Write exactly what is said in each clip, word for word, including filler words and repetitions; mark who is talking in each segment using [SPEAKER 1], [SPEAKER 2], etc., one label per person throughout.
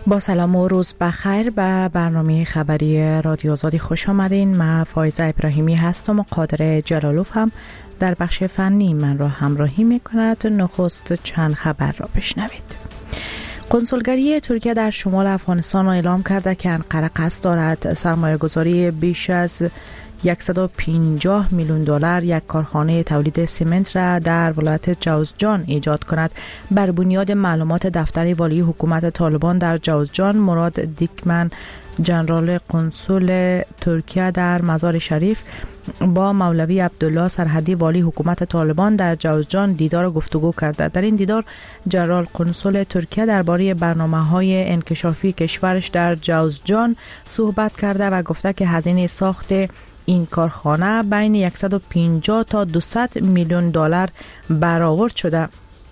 [SPEAKER 1] با سلام و روز بخیر به برنامه خبری رادیو آزادی خوش آمدین. من فایزه ابراهیمی هستم و قادر جلالوف هم در بخش فنی من را همراهی می کند. نخست چند خبر را بشنوید. کنسولگری ترکیه در شمال افغانستان اعلام کرده که انقره قصد دارد سرمایه گذاری بیش از صد و پنجاه میلیون دلار یک کارخانه تولید سیمنت را در ولایت جوزجان ایجاد کند. بر بنیاد معلومات دفتر والی حکومت طالبان در جوزجان، مراد دیکمن، جنرال کنسول ترکیه در مزار شریف، با مولوی عبدالله سرحدی والی حکومت طالبان در جوزجان دیدار و گفتگو کرده. در این دیدار جنرال کنسول ترکیه درباره برنامه‌های انکشافی کشورش در جوزجان صحبت کرده و گفته که هزینه ساخت این کارخانه بین صد و پنجاه تا دویست میلیون دلار برآورد شده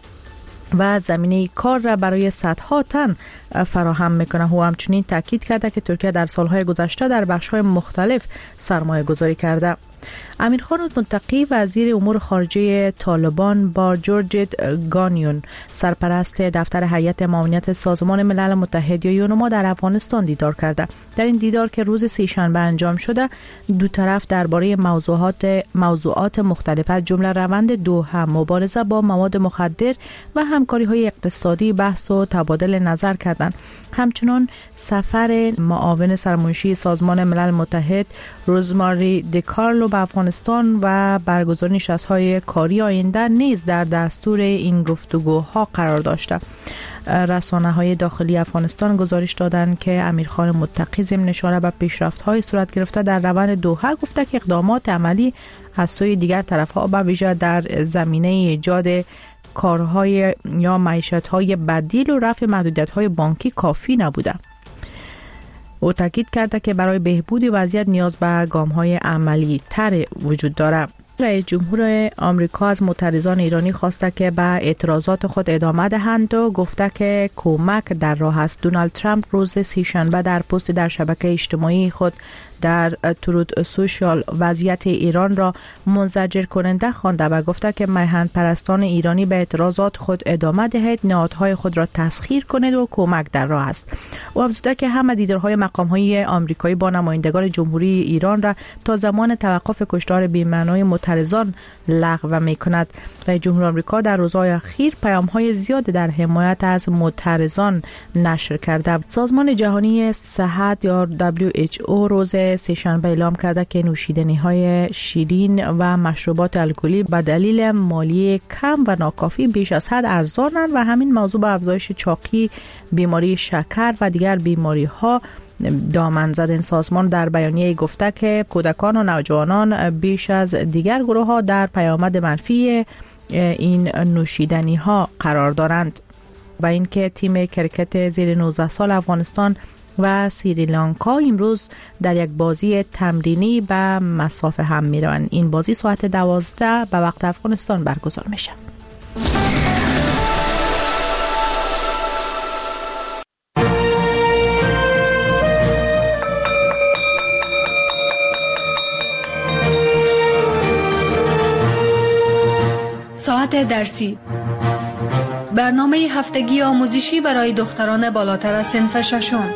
[SPEAKER 1] و زمینه کار را برای صدها تن فراهم میکنه. او همچنین تاکید کرده که ترکیه در سالهای گذشته در بخش‌های مختلف سرمایه گذاری کرده. امیرخان متقی وزیر امور خارجه طالبان با جورج گانیون، سرپرست دفتر هیئت معاونت سازمان ملل متحد یا یونما در افغانستان دیدار کرده. در این دیدار که روز سه‌شنبه انجام شده، دو طرف درباره موضوعات موضوعات مختلف از جمله روند دوحه، مبارزه با مواد مخدر و همکاری‌های اقتصادی بحث و تبادل نظر کردند. همچنین سفر معاون سرمنشی سازمان ملل متحد روزماری دیکارلو به افغانستان و برگزاری نشست‌های کاری آینده نیز در دستور این گفتگوها قرار داشته. رسانه‌های داخلی افغانستان گزارش دادند که امیرخان متقی ضمن اشاره به پیشرفت‌های صورت گرفته در روند دوحه گفته که اقدامات عملی از سوی دیگر طرف‌ها به ویژه در زمینه ایجاد کارهای یا معیشت‌های بدیل و رفع محدودیت‌های بانکی کافی نبوده. او تاکید کرده که برای بهبود وضعیت نیاز به گام‌های عملی تر وجود دارد. رئیس جمهور آمریکا از معترضان ایرانی خواسته که به اعتراضات خود ادامه دهند و گفته که کمک در راه است. دونالد ترامپ روز سه‌شنبه در پست در شبکه اجتماعی خود در ترود سوشال وضعیت ایران را منزجر کننده خوانده و گفته که میهن پرستان ایرانی به اعتراضات خود ادامه دهید، نهادهای خود را تسخیر کنید و کمک در راه است. او افزوده که همه دیدارهای مقام‌های آمریکایی با نمایندگان جمهوری ایران را تا زمان توقف کشتار بی‌معنای معترضان لغو می‌کند. رئیس جمهور آمریکا در روزهای اخیر پیام‌های زیاد در حمایت از معترضان نشر کرده. سازمان جهانی صحت یا دبلیو اچ او روز سه‌شنبه اعلام کرده که نوشیدنی‌های شیرین و مشروبات الکلی به دلیل مالیه کم و ناکافی بیش از حد ارزانند و همین موضوع به افزایش چاقی، بیماری شکر و دیگر بیماری‌ها دامن زد. این سازمان در بیانیه گفته که کودکان و نوجوانان بیش از دیگر گروه‌ها در پیامد منفی این نوشیدنی‌ها قرار دارند و اینکه تیم کرکت زیر نوزده سال افغانستان و سریلانکا امروز در یک بازی تمرینی به مسافه هم میروند. این بازی ساعت دوازده به وقت افغانستان برگزار میشه.
[SPEAKER 2] ساعت درسی، برنامه هفتگی آموزشی برای دختران بالاتر از صنف ششم.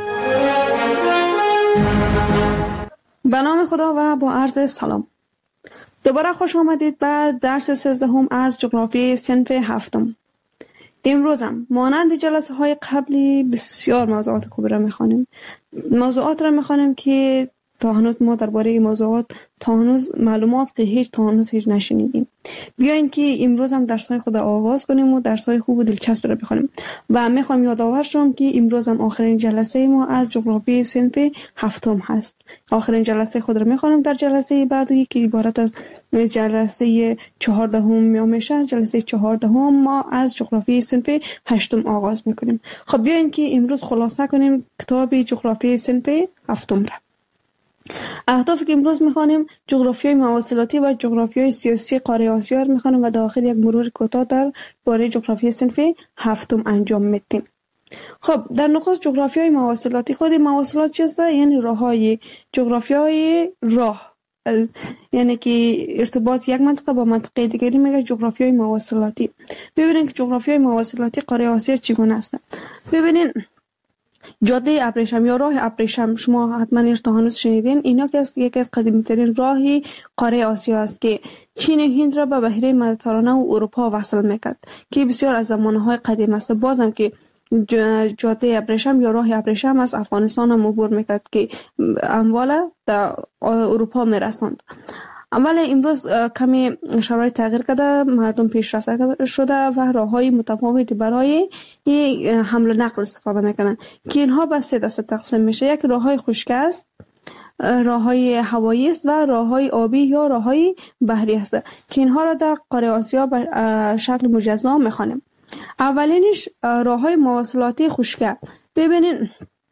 [SPEAKER 3] به نام خدا و با عرض سلام. دوباره خوش آمدید به درس سیزدهم از جغرافی صنف هفتم. امروز هم مانند جلسه های قبلی بسیار موضوعات خوب را میخوانیم. موضوعات را میخوانیم که تا هنوز ما درباره این موضوعات تا هنوز معلومات که هیچ تا هنوز هیچ نشنیدیم. بیاین که امروز هم درس‌های خود آغاز کنیم و درس‌های خوب و دلچسب را بخونیم. و میخوام یادآور شم که امروز هم آخرین جلسه ما از جغرافی صنف هفتم هست. آخرین جلسه خود را میخوانیم. در جلسه بعدی که عبارت از جلسه چهاردهم میشه، جلسه چهاردهم ما از جغرافی صنف هشتم آغاز میکنیم. خب بیاین که امروز خلاصه کنیم کتاب جغرافی صنف هفتم را. اهدافی که امروز میخوانیم جغرافیای مواصلاتی و جغرافیای سیاسی قاره آسیا رو میخوانیم و در آخر یک مرور کوتاه در باره جغرافیای صنف هفتم انجام میدیم. خب در نخست جغرافیای مواصلاتی. خود مواصلات چیست؟ یعنی راههای جغرافیای راه، یعنی که ارتباط یک منطقه با منطقه دیگری میگه جغرافیای مواصلاتی. ببینید که جغرافیای مواصلاتی قاره آسیا چگونه است. ببینید جاده ابریشم یا راه ابریشم، شما حتما این تا هنوز شنیدین، اینا که است یکی از قدیمی ترین راهی قاره آسیا است که چین و هند را به بحیره مدیترانه و اروپا وصل میکرد که بسیار از زمانهای قدیم است. بازم که جاده ابریشم یا راه ابریشم از افغانستان هم عبور میکرد که اموال در اروپا میرساند. ولی امروز کمی شرایط تغییر کرده، مردم پیشرفته شده و راههای متفاوتی برای حمل و نقل استفاده میکنن که اینها به سه دسته تقسیم میشه. یک راههای خشک است، راههای هوایی است و راههای آبی یا راههای بحری است که اینها را در قاره آسیا به شکل مجزا میخوانیم. اولینش راههای مواصلاتی خشک. ببینین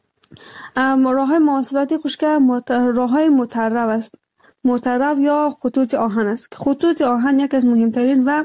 [SPEAKER 3] راههای مواصلاتی خشک راههای مترو است. مترو یا خطوط آهن است. خطوط آهن یک از مهمترین و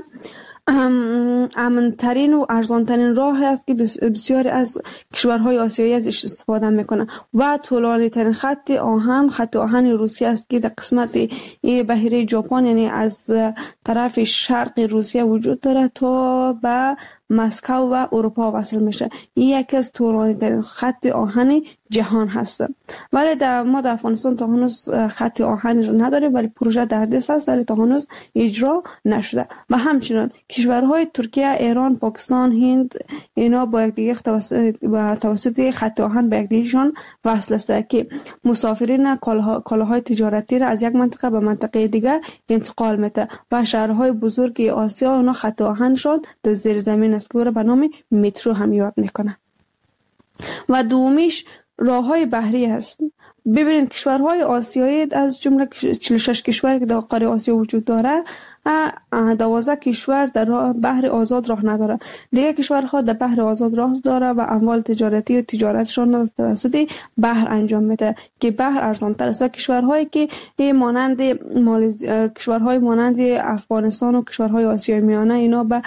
[SPEAKER 3] امن‌ترین و ارزان‌ترین راه است که بسیاری از کشورهای آسیایی ازش استفاده میکنند و طولانی ترین خط آهن خط آهن روسیه است که در قسمت بحیره ژاپن، یعنی از طرف شرق روسیه وجود داره تا به مسکو و اروپا وصل میشه. این یکی از طولانی ترین خط آهن جهان هست. ولی در ما در افغانستان تا هنوز خط آهنی رو نداریم، ولی پروژه در دست است ولی تا هنوز اجرا نشده. و همچنین کشورهای ترکیه، ایران، پاکستان، هند اینا با یک دیگه توسط با توسط خط آهن به یک دیگهشان وصل است که مسافرین کالاهای تجارتی را از یک منطقه به منطقه دیگر انتقال میده و شهرهای بزرگ آسیا اونا خط آهنشون در زیر زمین است که به نام مترو هم یاد میکنه. و دومیش راههای بحری هست. ببینید کشورهای آسیایی از جمله چهل و شش کشور که در قاره آسیا وجود داره، دوازده کشور در بحر آزاد راه نداره. دیگه کشورها در بحر آزاد راه داره و اموال تجارتی و تجارتشون توسط بحر انجام میده که بحر ارزان‌تر است. کشورهایی که مانند مالزی... کشورهای مانند افغانستان و کشورهای آسیای میانه اینا به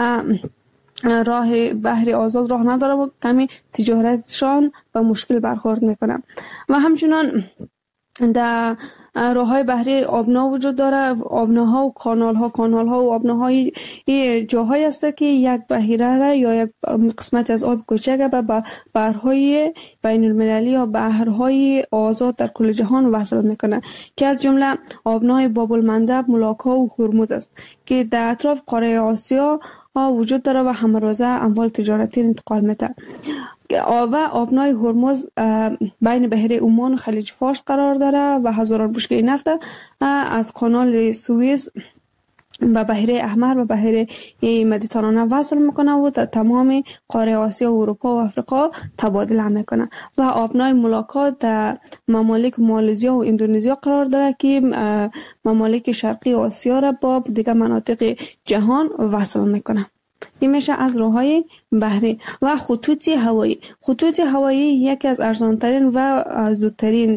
[SPEAKER 3] راه بحر آزاد راه نداره و کمی تجارتشان به مشکل برخورد میکنه. و همچنان در راههای بحری آبنا وجود داره. آبناها و کانالها کانالها و آبناهای جاهایی است که یک بحیره را یا یک قسمت از آب کوچک به بحرهای بین المللی یا بحرهای آزاد در کل جهان وصل میکنه که از جمله آبنای باب المندب، ملاکا و هرمز است که در اطراف قاره آسیا وجود داره و همروزه اموال تجارتی انتقال میده. و آبنای هرمز بین بحیره عمان و خلیج فارس قرار داره و هزاران بشکه نفت از کانال سوئیس به بحیره احمر و بحیره مدیترانه وصل میکنه و در تمام قاره آسیا و اروپا و افریقا تبادل میکنه. و آبنای ملاکا در ممالک مالزیا و اندونزیا قرار داره که ممالک شرقی آسیا را با دیگر مناطق جهان وصل میکنه. این میشه از راههای بحری. و خطوط هوایی. خطوط هوایی یکی از ارزانترین و زودترین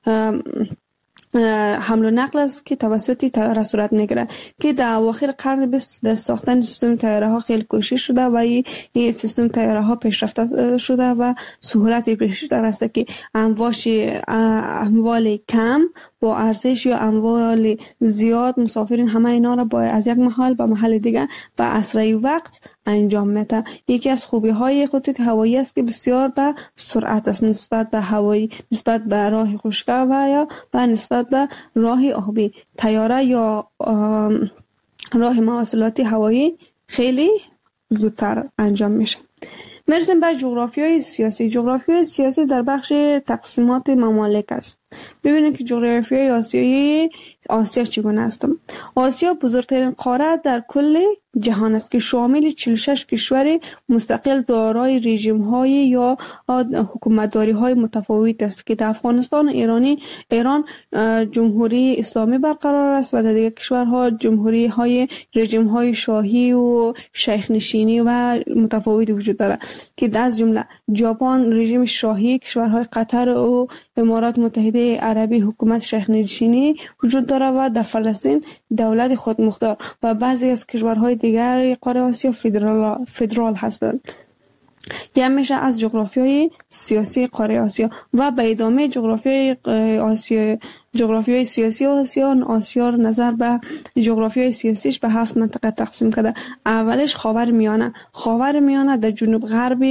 [SPEAKER 3] حمل و نقل است که توسط طیاره صورت میگیره که در اواخر قرن بیست در ساختن سیستم طیاره ها خیلی کوشش شده و این سیستم طیاره ها پیشرفته شده و سهولت بیشتر است که امواج اموال کم با ارزش یا اموال زیاد مسافرین همه اینا را با از یک محل به محل دیگه به اسرع وقت انجام میده. یکی از خوبی های خطوط هوایی است که بسیار به سرعت است نسبت به هوایی، نسبت به راه خشک و یا به نسبت به راه آبی. طیاره یا راه مواصلاتی هوایی خیلی زودتر انجام میشه. مرسیم بر جغرافیای سیاسی. جغرافیای سیاسی در بخش تقسیمات ممالک است. ببینید که جغرافیای آسیایی آسیا چگونه است. آسیا بزرگترین قاره در کل جهان است که شامل چهل و شش کشور مستقل دارای رژیم‌های یا حکومتداری‌های متفاوت است که در افغانستان و ایرانی ایران جمهوری اسلامی برقرار است و در دیگر کشورها جمهوری‌های رژیم‌های شاهی و شیخ نشینی و متفاوتی وجود دارد که از جمله ژاپن رژیم شاهی، کشورهای قطر و امارات متحده عربی حکومت شیخ نشینی وجود دارد و در فلسطین دولت خودمختار و بعضی از کشورهای دیگر قاره آسیا فدرال فدرال هستند. یه میشه از جغرافیای سیاسی قاره آسیا. و به ادامه جغرافیای آسیا جغرافیای سیاسی آسیا آسیا نظر به جغرافیای سیاسیش به هفت منطقه تقسیم کرده. اولش خاور میانه. خاور میانه در جنوب غربی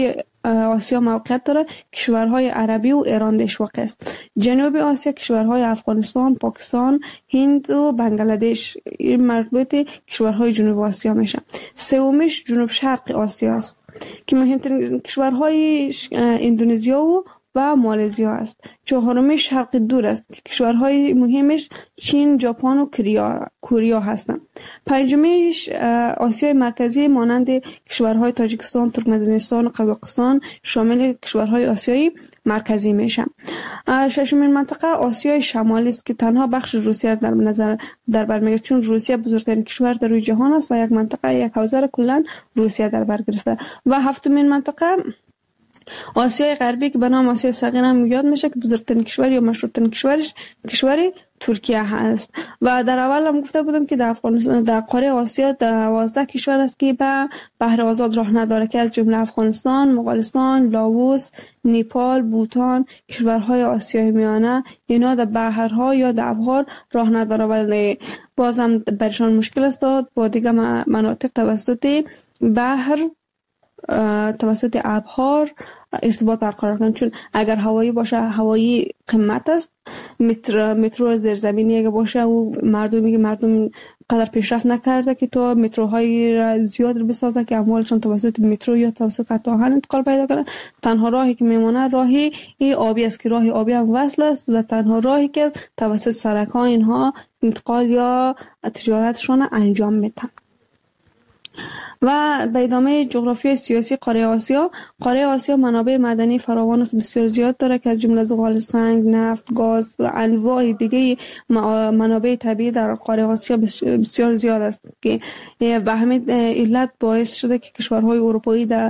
[SPEAKER 3] آسیا موقعیت داره. کشورهای عربی و ایران دش واقع است. جنوب آسیا کشورهای افغانستان، پاکستان، هند و بنگلادش این مربوط کشورهای جنوب آسیا میشه. سومیش جنوب شرق آسیا است که مهمترین کشورهای اندونزیا و و مالزیا است. چهارمیش شرق دور است که کشورهای مهمش چین، ژاپن و کوریا کوریا هستند. پنجمیش آسیای مرکزی مانند کشورهای تاجیکستان، ترکمنستان و قزاقستان شامل کشورهای آسیای مرکزی میشن. ششمین منطقه آسیای شمالی است که تنها بخش روسیه در نظر در بر میگیرد، چون روسیه بزرگترین کشور در روی جهان است و یک منطقه یک حوزه کلا روسیه در بر گرفته. و هفتمین منطقه آسیای غربی که به نام آسیای صغیر هم یاد میشه که بزرگترین کشور یا مشهورترین کشورش کشور ترکیه هست. و در اول هم گفته بودم که در افغانستان در قاره آسیا دوازده کشور است که به بحر آزاد راه نداره که از جمله افغانستان، مغولستان، لاوس، نیپال، بوتان، کشورهای آسیای میانه اینا در بحرها یا در ابحار راه نداره ولی بازم برشان مشکل است با دیگه مناطق توسط بحر توسط ابحار ارتباط برقرار کنند، چون اگر هوایی باشه هوایی قیمت است، مترو مترو زیرزمینی اگه باشه و مردمی که مردم قدر پیشرفت نکرده که تو متروهای زیاد بسازه که اموالشون توسط مترو یا توسط قطع آهن انتقال پیدا کنه. تنها راهی که میمونه راهی این آبی است که راهی آبی هم وصل است و تنها راهی که توسط سرک ها اینها انتقال یا تجارتشون انجام میدن. و به ادامه جغرافی سیاسی قاره آسیا، قاره آسیا منابع معدنی فراوان و بسیار زیاد داره که از جمله زغال سنگ، نفت، گاز و انواع دیگه منابع طبیعی در قاره آسیا بسیار زیاد است که به همین علت باعث شده که کشورهای اروپایی در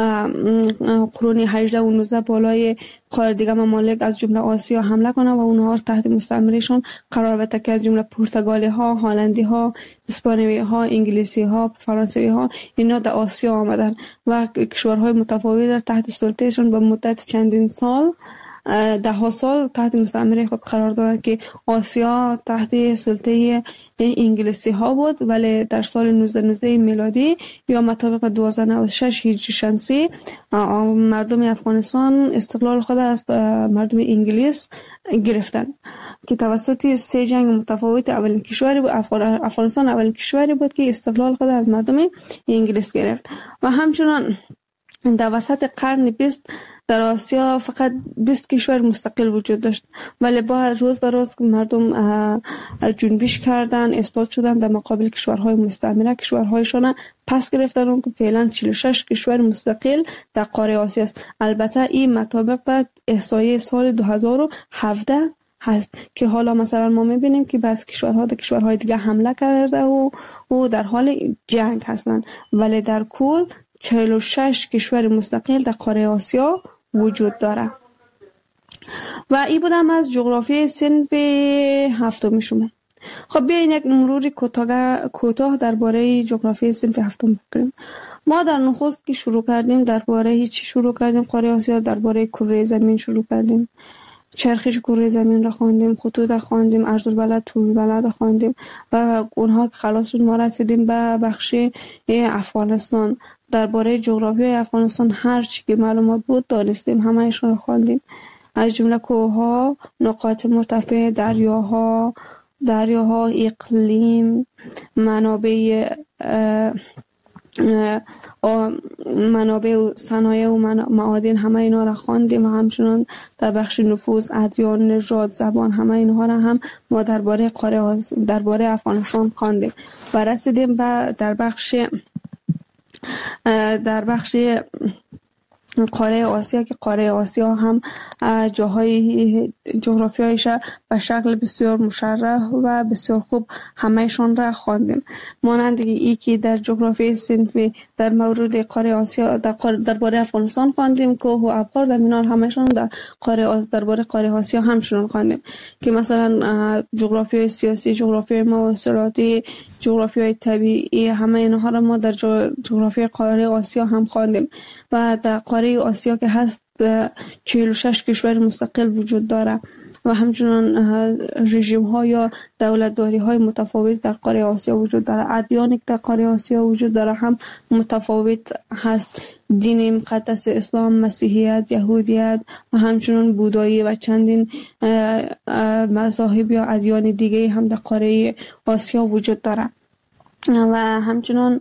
[SPEAKER 3] قرون هجده و نوزده بالای قاره دیگه ممالک از جمله آسیا حمله کنه و اونها تحت مستعمرهشون قرار بده که از جمله پرتغالی ها، هلندی ها، اسپانیایی ها، انگلیسی ها، فرانسوی ها اینا در آسیا آمدن و کشورهای متفاوت در تحت سلطهشون به مدت چندین سال ده ها سال تحت مستعمره خود قرار دادن که آسیا تحت سلطه انگلیسی ها بود، ولی در سال نوزده نوزده میلادی یا مطابق دوازده نود و شش هجری شمسی مردم افغانستان استقلال خود از مردم انگلیس گرفتن که توسط سه جنگ متفاوت اولین کشوری بود. افغانستان اولین کشوری بود که استقلال خود از مردم انگلیس گرفت و همچنان در وسط قرن بیست در آسیا فقط بیست کشور مستقل وجود داشت، ولی با روز به روز مردم جنبش کردن، استاد شدن در مقابل کشورهای مستعمره، کشورهایشان پس گرفتن که فعلا چهل و شش کشور مستقل در قاره آسیا است. البته این مطابق به احصایه سال دو هزار و هفده هست که حالا مثلا ما میبینیم که بعضی کشورها در کشورهای دیگه حمله کرده و و در حال جنگ هستند، ولی در کل چهل و شش کشور مستقل در قاره آسیا وجود داره. و این بودم از جغرافی صنف هفتم شما. خب بیاین یک مروری کوتاه کوتاه درباره جغرافی صنف هفتم بکنیم. ما در نخست که شروع کردیم درباره چی شروع کردیم؟ قاره آسیا درباره کره زمین شروع کردیم. چرخش کره زمین را خواندیم، خطوط را خواندیم، عرض البلد، طول البلد را خواندیم و اونها که خلاص شد ما رسیدیم به بخش افغانستان. درباره جغرافی افغانستان هر چی که معلومات بود دانستیم، همه‌شون رو خواندیم، از جمله کوه‌ها، نقاط مرتفع، دریاها، دریاها، اقلیم، منابع منابع و صنایع و معادن، همه اینا را خواندیم و همچنان در بخش نفوذ، ادیان، نژاد، زبان، همه اینها را هم ما درباره قاره درباره افغانستان خواندیم و رسیدیم به در بخش در بخش قاره آسیا که قاره آسیا هم جاهای جغرافیایش به شکل بسیار مشرح و بسیار خوب همهشون را خواندیم. مانند ای که در جغرافی صنفی در مورد قاره آسیا در درباره افغانستان خواندیم، کوه و ابحار در مینار همهشون در قاره درباره قاره آسیا همشون خواندیم که مثلا جغرافی سیاسی، جغرافی مواصلاتی، جغرافی طبیعی، همه اینها را ما در جغرافی قاره آسیا هم خواندیم و در قاره آسیا که هست چهل و شش کشور مستقل وجود داره و همچنان رژیم ها یا دولتداری های متفاوت در قاره آسیا وجود داره. ادیانی که در قاره آسیا وجود داره هم متفاوت هست. دین مقدس اسلام، مسیحیت، یهودیت و همچنان بودایی و چندین مذاهب یا ادیان دیگه هم در قاره آسیا وجود داره. و همچنان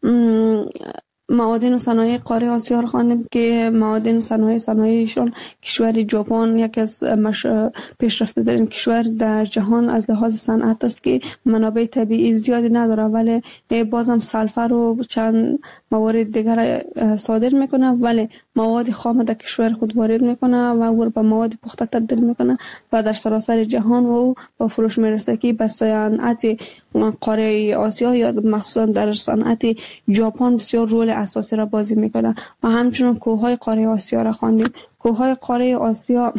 [SPEAKER 3] معادن و صنایع قاره آسیا رو خواندیم که معادن و صنایع صنایعشون کشور ژاپن یکی از مش... پیشرفته ترین کشور در جهان از لحاظ صنعت است که منابع طبیعی زیادی نداره، ولی بازم سلفر و چند موارد دیگر صادر میکنه، ولی مواد خام در کشور خود وارد میکنه و او به مواد پخته تبدیل میکنه و در سراسر جهان و با فروش میرسه که به صنعت قاره آسیا یا مخصوصا در صنعت ژاپن بسیار رول اساسی را بازی میکنه. و همچنین کوههای قاره آسیا را خواندیم. کوههای قاره آسیا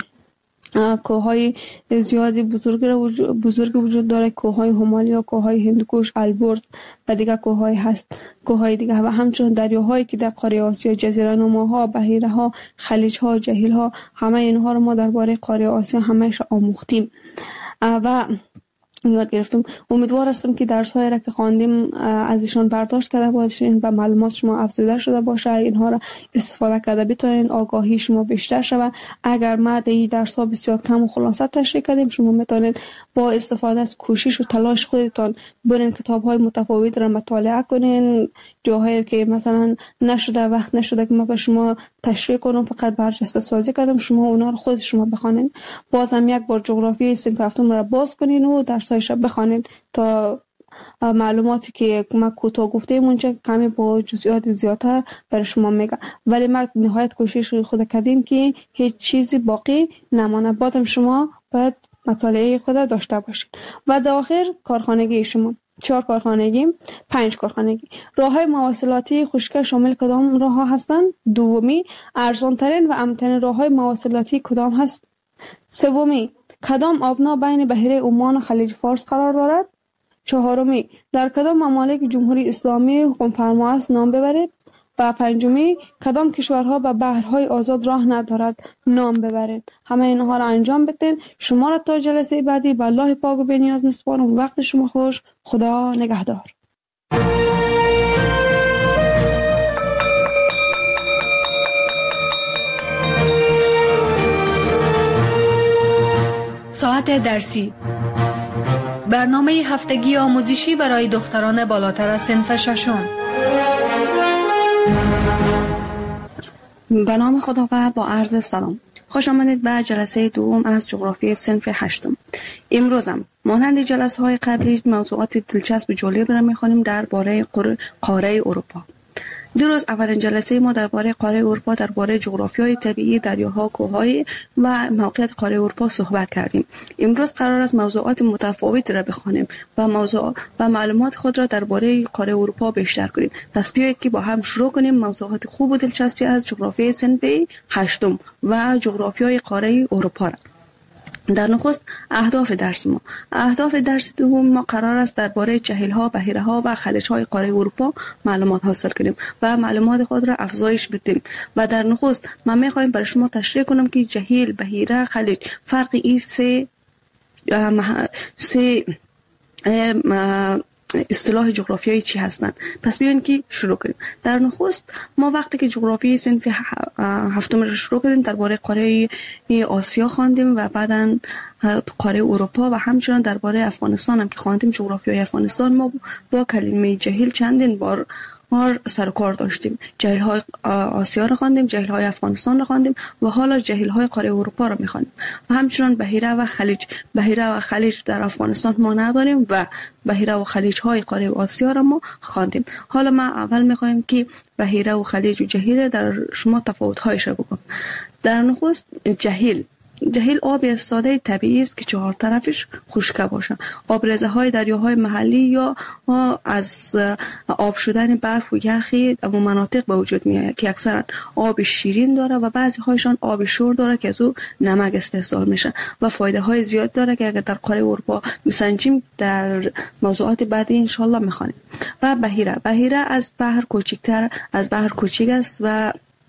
[SPEAKER 3] کوههای زیادی بزرگ وجود بزرگ وجود داره. کوههای همالیا، کوههای هندوکش، البرز و دیگر کوههای هست. کوههای دیگه و همچنین دریاهایی که در قاره آسیا، جزیره نماها، بحیره ها، خلیج ها، جهیل ها، همه اینها رو ما درباره قاره آسیا همه‌اش آموختیم و یاد گرفتم. امیدوار هستم که درس هایی را که خواندیم از ایشان برداشت کرده باشین و معلومات شما افزوده شده باشه، اینها را استفاده کرده بتونین آگاهی شما بیشتر شود. اگر ما در این درس ها بسیار کم و خلاصه تشریح کردیم، شما میتونین با استفاده از کوشش و تلاش خودتان برین کتاب های متفاوت را مطالعه کنین. جاهایی که مثلا نشده وقت نشده که ما به شما تشریح کنم، فقط برجسته سازی کردم، شما اونا رو خود شما بخونین. بازم یک بار جغرافیای صنف هفتم را باز کنین و درسایش را بخونین تا معلوماتی که ما کوتاه گفتیم اونجا کمی با جزئیات زیادتر برای شما میگم، ولی ما نهایت کوشش خود کردیم که هیچ چیزی باقی نمانه. بازم شما باید مطالعه خود داشته باشین. و در آخر کارخانگی شما چهار کارخانگی، پنج کارخانگی. راه‌های مواصلاتی خشک شامل کدام راه‌ها هستند؟ دومی، ارزان‌ترین و امن‌ترین راه‌های مواصلاتی کدام هست؟ سومی، کدام آبنا بین بحیره عمان و خلیج فارس قرار دارد؟ چهارمی، در کدام ممالک جمهوری اسلامی حکم فرما است؟ نام ببرید. و پنجمی، کدام کشورها به بحرهای آزاد راه ندارد؟ نام ببرید. همه اینها را انجام بدین. شما را تا جلسه بعدی به الله پاک و بی‌نیاز می‌سپارم. وقت شما خوش. خدا نگهدار.
[SPEAKER 2] ساعت درسی، برنامه هفتگی آموزشی برای دختران بالاتر از صنف ششم.
[SPEAKER 3] به نام خدا و با عرض سلام. خوش آمدید به جلسه دوم از جغرافی صنف هشتم. امروزم مانند جلسه های قبلی موضوعات دلچسب و جالب را می‌خوانیم درباره قاره اروپا. دیروز اولین جلسه ما درباره قاره اروپا، درباره جغرافیای طبیعی، دریاها، کوههای و موقعیت قاره اروپا صحبت کردیم. امروز قرار است موضوعات متفاوتی را بخوانیم و موضوع و معلومات خود را درباره قاره اروپا بیشتر کنیم. پس بیایید که با هم شروع کنیم موضوعات خوب و دلچسبی از جغرافیای صنف هشتم و جغرافیای قاره اروپا را. در نخست اهداف درس ما اهداف درس دوم ما قرار است درباره جهیل‌ها، بحیره‌ها و خلیج‌های قاره اروپا معلومات حاصل کنیم و معلومات خود را افزایش بدیم. و در نخست ما می‌خوایم برای شما تشریح کنم که جهیل، بحیره، خلیج فرق این سه سه اصطلاح جغرافیایی چی هستند. پس بیاین که شروع کنیم. در نخست ما وقتی که جغرافیای صنف هفتم رو شروع کردیم درباره قاره آسیا خواندیم و بعداً قاره اروپا و همچنین درباره افغانستان هم که خواندیم. جغرافیای افغانستان ما با کلمه جهیل چندین بار ما سر و کار داشتیم. جهیل های آسیا رو خواندیم، جهیل های افغانستان رو خواندیم و حالا جهیل های قاره اروپا رو میخوانیم. و همچنین بحیره و خلیج. بحیره و خلیج در افغانستان ما نداریم و بحیره و خلیج های قاره آسیا رو ما خواندیم. حالا ما اول میخوایم که بحیره و خلیج و جهیل در شما تفاوت هایش رو بگم. در نخست جهیل جهیل آب ساده طبیعی است که چهار طرفش خشک باشه. آبرزه های دریاهای محلی یا از آب شدن برف و یخی در مناطق به وجود میاد که اکثرا آب شیرین داره و بعضی هایشان آب شور داره که از او نمک استحصال میشه و فایده های زیاد داره که اگر در قاره اروپا میسنجیم در موضوعات بعدی ان شاء الله میخوانیم. و بحیره بحیره از بحر کوچکتر از بحر کوچک است و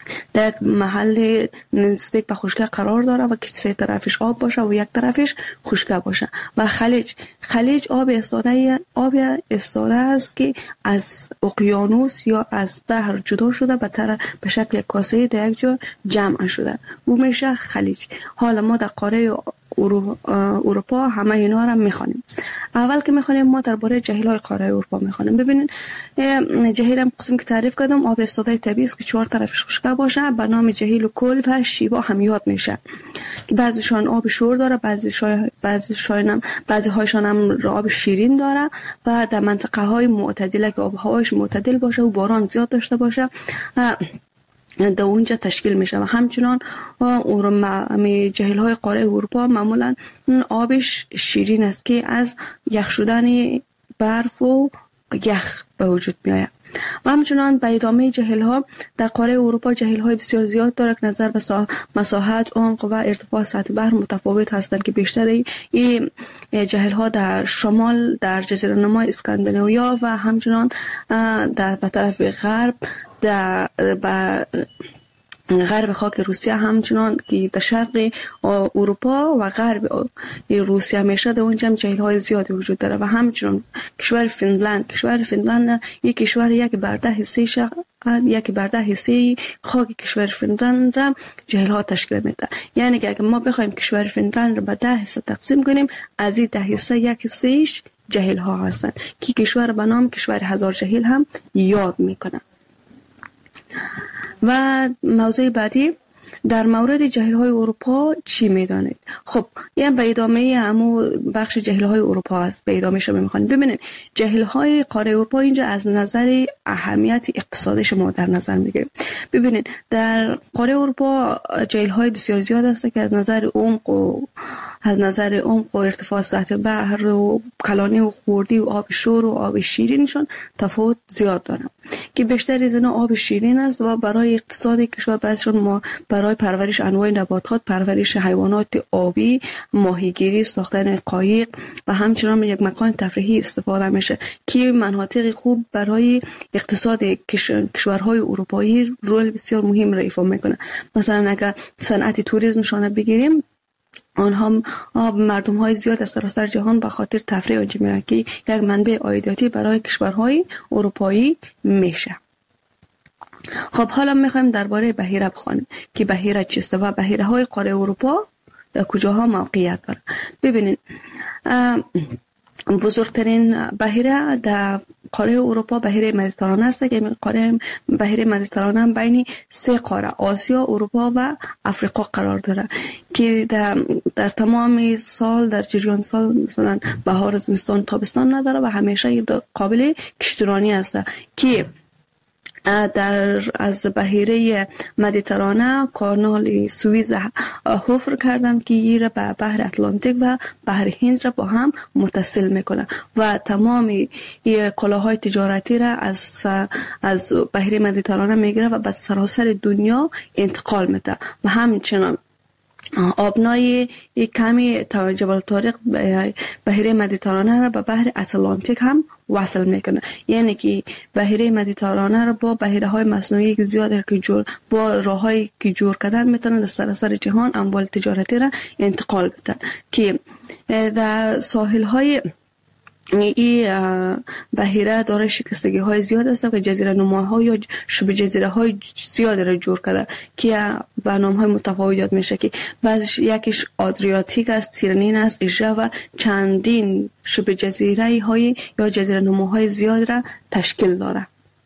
[SPEAKER 3] در محل نزدیک به خشکی قرار داره و که سه طرفش آب باشه و یک طرفش خشکی باشه. و خلیج خلیج آب استاده آب استاده است که از اقیانوس یا از بحر جدا شده به طرف به شکل کاسه در یک جا جمع شده، او میشه خلیج. حالا ما در قاره اروپا همه اینا را میخوانیم. اول که میخوانیم ما درباره جهیل‌های قاره اروپا میخوانیم. ببینید جهیل هم قسم که تعریف کردم آب استاده طبیعی است که چهار طرفش خشک باشه، به نام جهیل کل و شیوا هم یاد میشه. بعضیشان آب شور داره، بعضیشان بعضیشان بعضی هایشان هم آب شیرین داره و در منطقه های معتدله که آب هواش معتدل باشه و باران زیاد داشته باشه در اونجا تشکیل میشه. و همچنان جهیل های قاره اروپا معمولا آبش شیرین است که از یخ شدن برف و یخ به وجود میآید. و همچنان به ادامه جهیل ها در قاره اروپا جهیل های بسیار زیاد داره که نظر به مساحت، عمق و ارتفاع سطح بحر متفاوت هستند که بیشتر این جهیل ها در شمال در جزیره نما اسکاندیناویا و همچنان در به طرف غرب در به غرب خاک روسیه، همچنان که در شرق اروپا و غرب روسیه میشه در اونجا هم جهیل های زیادی وجود داره. و همچنان کشور فنلند کشور فنلند یک کشور یک بر ده حصه یک بر ده حصه خاک کشور فنلند را جهیل ها تشکیل میده. یعنی که اگر ما بخوایم کشور فنلند را به ده حصه تقسیم کنیم، از این ده حصه یک حصهش جهیل ها هستند که کشور به نام کشور هزار جهیل هم یاد میکنه. و موضوع بعدی در مورد جهیل های اروپا چی میدانید؟ خب این به ادامه همو بخش جهیل های اروپا است، به ادامه شما میخوانید. ببینید جهیل های قاره اروپا اینجا از نظر اهمیت اقتصادی شما در نظر میگیریم. ببینید در قاره اروپا جهیل های بسیار زیاد است که از نظر عمق و از نظر عمق و ارتفاع سطح بحر و کلانی و خوردی و آب شور و آب شیرینشون تفاوت زیاد داره که بیشتر از اینا آب شیرین است و برای اقتصاد کشور بعضیشون ما برای پرورش انواع نباتات، پرورش حیوانات آبی، ماهیگیری، ساختن قایق و همچنان یک مکان تفریحی استفاده میشه که مناطق خوب برای اقتصاد کشورهای اروپایی رول بسیار مهم را ایفا میکنه. مثلا اگر صنعت توریسمشون بگیریم، آنها مردم های زیاد از سراسر جهان به خاطر تفریح آنجا میرن که یک منبع عایداتی برای کشورهای اروپایی میشه. خب حالا میخوایم درباره بحیره بخوانیم که بحیره چیست و بحیره های قاره اروپا در کجاها موقعیت داره. ببینید بزرگترین بحیره در قاره اروپا بحیره مدیترانه است که قاره بحیره مدیترانه بین سه قاره آسیا، اروپا و افریقا قرار داره که در, در تمام سال در جریان سال مثلا بهار، زمستان، تابستان نداره و همیشه قابل کشتیرانی است که در از بحیره مدیترانه کانال سوئیز حفر کردم که این را به بحر اتلانتیک و بحر هند را با هم متصل میکنه و تمام کالاهای تجارتی را از از بحیره مدیترانه میگیره و به سراسر دنیا انتقال میده. و همچنان آبنای کمی جبل طارق بحیره مدیترانه را به بحر اتلانتیک هم وصل میکنه. یعنی که بحیره مدیترانه را با بحیره های مصنوعی که زیاد که جور با راههایی که جور کردن میتونن در سراسر جهان اموال تجارتی را انتقال بدن که در ساحل های این بحیره داره شکستگی های زیاد است که جزیره نماها یا شبه جزیره های زیاد را جور کرده که به نام های متفاوت یاد میشه که بعضش یکیش آدریاتیک است، تیرنین است، ایژه و چندین شبه جزیره های یا جزیره نماهای زیاد را تشکیل داره.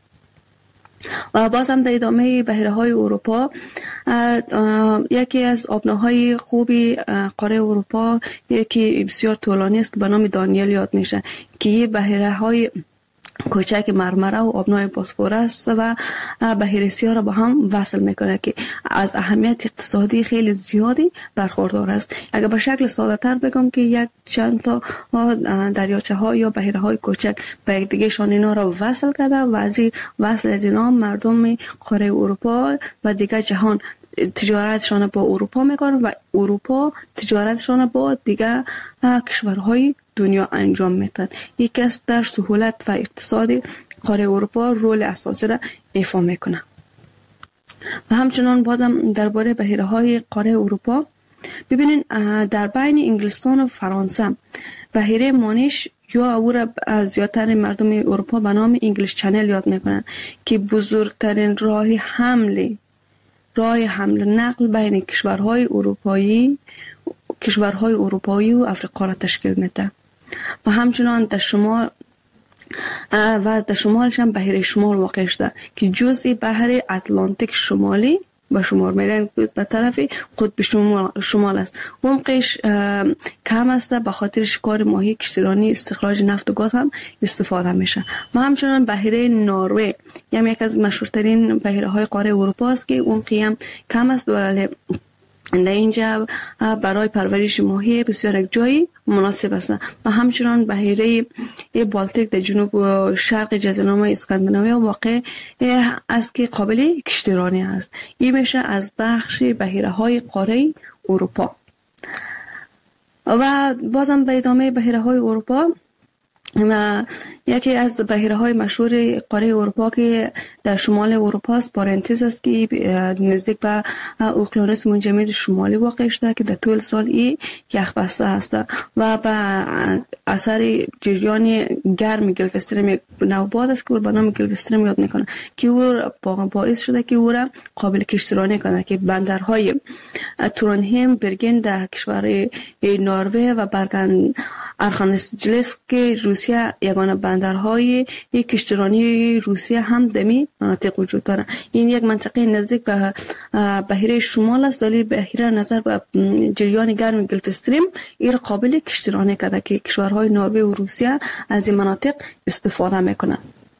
[SPEAKER 3] و باز هم در ادامه بحیره های اروپا یکی از آبناهای خوبی قاره اروپا یکی بسیار طولانی است که به نام دانیل یاد میشه که این بحیره های کوچک مرمره و آبنای بوسفورس و بحیره سیاه را با هم وصل میکنه که از اهمیت اقتصادی خیلی زیادی برخوردار است. اگر به شکل ساده تر بگم که یک چند تا دریاچه ها یا بحیره های کوچک به یک دیگه شان اینا را وصل کرده و از این وصل از اینا مردم قاره اروپا و دیگه جهان تجارتشان با اروپا میکنن و اروپا تجارتشان با دیگه کشورهای دنیا انجام میدن. یکی از در سهولت و اقتصاد قاره اروپا رول اساسی را ایفا میکنه. و همچنان بازم درباره بحیره های قاره اروپا ببینین، در بین انگلستان و فرانسه بحیره مانیش یا او را زیادتر مردم اروپا به نام انگلیش چنل یاد میکنن که بزرگترین راه حمل راه حمل نقل بین کشورهای اروپایی کشورهای اروپایی و افریقا را تشکیل میده. و همچنان در شمال و در شمالش هم بحیره شمال واقع شده که جزء بحر اتلانتیک شمالی به شمار میرن، به طرف قطب شمال, شمال است. عمقش کم است، به خاطر شکار ماهی، کشتیرانی، استخراج نفت و گاز هم استفاده میشه. و همچنان بحیره نروژ یعنی یک از مشهورترین بحیره های قاره اروپا است که عمقی هم کم است، ولی در اینجا برای پرورش ماهی بسیار یک جایی مناسب است. و همچنان بحیره بالتیک در جنوب و شرق جزیره اسکاندیناویا واقع است که قابل کشتیرانی است. این میشه از بخش بحیره های قاره اروپا. و بازم به ادامه بحیره های اروپا، و یکی از بحیره های مشهور قاره اروپا که در شمال اروپا است پارنتز است که نزدیک به اقیانوس منجمد شمالی واقع شده که در طول سال ای یخبسته است و به اثر جریان گرم گلف استریم نو باد است که او به نام گلف استریم یاد میکنه که او باعث شده که او را قابل کشتیرانی کنه که بندرهای تورنهیم، برگن در کشور نروژ و برگن ارخانجلسک که روسیه یگانه بندرهای یک کشتیرانی روسیه هم دمی مناطق وجود داره. این یک منطقه نزدیک به بحیره شمال است، ولی بحیره نظر به جریان گرم گلف استریم این قابل کشتیرانی کرده که کشورهای نروژ و روسیه از این مناطق استفاده میکنند.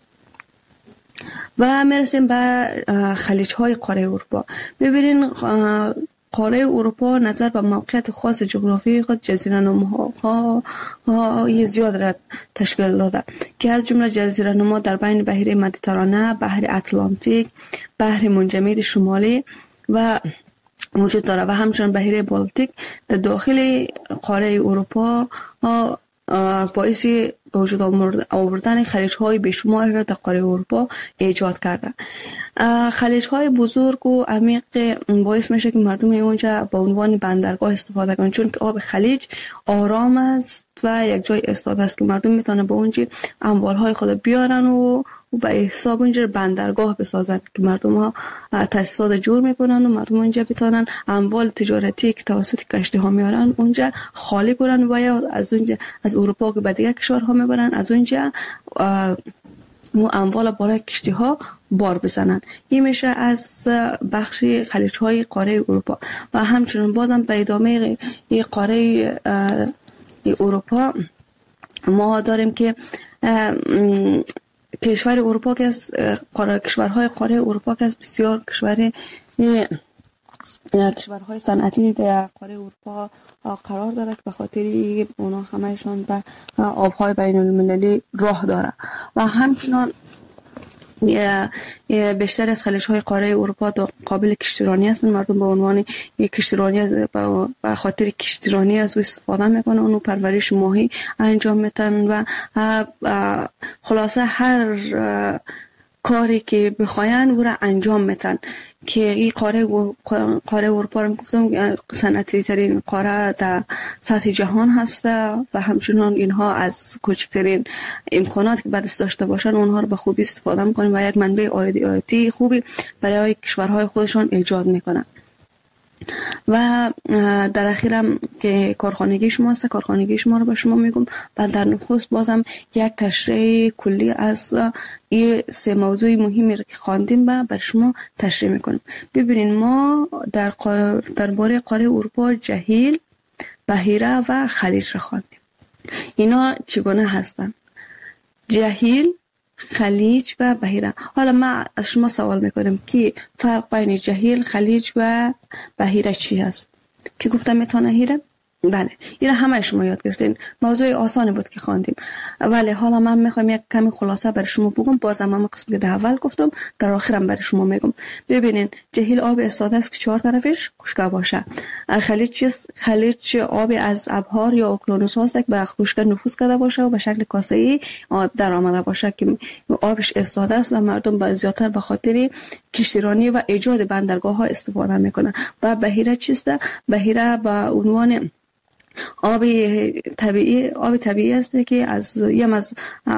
[SPEAKER 3] و میرسیم به خلیج های قاره اروپا. ببینین قاره اروپا نظر به موقعیت خاص جغرافیایی خود جزیره نما ها زیاد را تشکیل داده که از جمله جزیره نما در بین بحیره مدیترانه، بحر اتلانتیک، بحر منجمد شمالی و وجود داره و همچنین بحیره بالتیک در داخل قاره اروپا باعث به وجود آوردن خلیج های بیشمار را در قاره اروپا ایجاد کرده. خلیج های بزرگ و عمیق باعث میشه که مردم اونجا به عنوان بندرگاه استفاده کنند، چون که آب خلیج آرام است و یک جای استاده است که مردم میتونن به اونجا اموال های خود بیارن و به حساب اونجا بندرگاه بسازن که مردم ها تاسیسات جور میکنن و مردم اونجا بتونن اموال تجارتی که توسط کشتی ها میارن اونجا خالی کنن و یا از اونجا از اروپا که به دیگه کشورها میبرن از اونجا مو اموال بالای کشتی ها بار بزنن. این میشه از بخش خلیج های قاره اروپا. و همچنین بازم به ادامه قاره اروپا ما داریم که کشور اروپا که از کشورهای قاره اروپا که از بسیار کشور کشورهای صنعتی در قاره اروپا قرار داره که به خاطر اونا همهشان به آبهای بین المللی راه داره. و همچنان بیشتر از خلیج های قاره اروپا قابل کشتیرانی هستند. مردم به عنوان کشتیرانی به خاطر کشتیرانی از او استفاده میکنن، اونو پرورش ماهی انجام میتن و خلاصه هر کاری که بخواین او را انجام میتن که این قاره قاره اروپا رو گفتم صنعتی ترین قاره در سطح جهان هست و همچنان اینها از کوچکترین امکانات که بعدش داشته باشن اونها رو به خوبی استفاده میکنن و یک منبع عایداتی خوبی برای کشورهای خودشان ایجاد میکنن. و در اخیرم که کارخانگی شما است، کارخانگی شما رو به شما میگم و در نخست بازم یک تشریح کلی از این سه موضوع مهمی که خواندیم با بر شما تشریح میکنیم. ببینین ما در درباره قاره اروپا جهیل، بحیره و خلیج رو خواندیم. اینا چگونه هستن؟ جهیل، خلیج و بحیره. حالا ما از شما سوال میکنم که فرق بین جهیل، خلیج و بحیره چی هست؟ که گفتم میتونه هیره؟ بله این همه شما یاد گرفتین. موضوع آسانی بود که خواندیم، ولی حالا من میخوام یک کمی خلاصه برای شما بگم. بازم من قسم که در اول گفتم در آخرم برای شما میگم. ببینین جهیل آب استاده است که چهار طرفش خشک باشه. خلیج چیز خلیج آب از ابحار یا اقیانوس هاست که به خشک نفوذ کرده باشه و به شکل کاسه‌ای آب در آمده باشه که آبش استاده است و مردم به زیادتر به خاطر کشتیرانی و ایجاد بندرگاه ها استفاده میکنن. و بحیره چیست؟ بحیره به عنوان آب طبیعی آب طبیعی است که از یم از